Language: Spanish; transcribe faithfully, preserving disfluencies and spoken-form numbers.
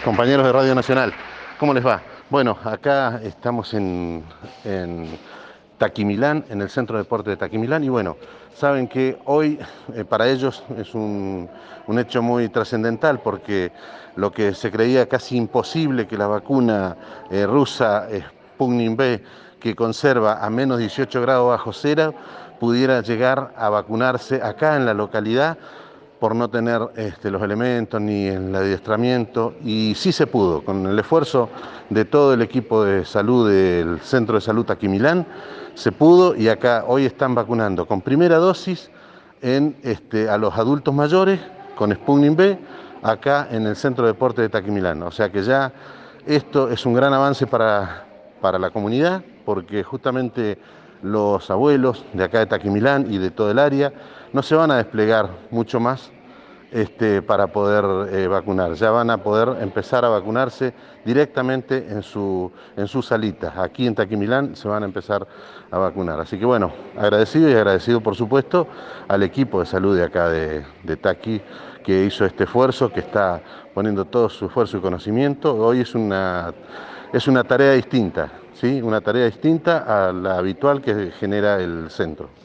Compañeros de Radio Nacional, ¿cómo les va? Bueno, acá estamos en, en Taquimilán, en el Centro de Deporte de Taquimilán, y bueno, saben que hoy eh, para ellos es un, un hecho muy trascendental, porque lo que se creía casi imposible, que la vacuna eh, rusa Sputnik V, que conserva a menos dieciocho grados bajo cero, pudiera llegar a vacunarse acá en la localidad, por no tener este, los elementos ni el adiestramiento, y sí se pudo, con el esfuerzo de todo el equipo de salud del Centro de Salud Taquimilán, se pudo, y acá hoy están vacunando con primera dosis en, este, a los adultos mayores con Sputnik V, acá en el Centro de Deporte de Taquimilán. O sea que ya esto es un gran avance para, para la comunidad, porque justamente los abuelos de acá de Taquimilán y de todo el área no se van a desplegar mucho más este, para poder eh, vacunar. Ya van a poder empezar a vacunarse directamente en su, en sus salitas. Aquí en Taquimilán se van a empezar a vacunar. Así que bueno, agradecido y agradecido por supuesto al equipo de salud de acá de, de Taqui, que hizo este esfuerzo, que está poniendo todo su esfuerzo y conocimiento. Hoy es una, es una tarea distinta, ¿sí? Una tarea distinta a la habitual que genera el centro.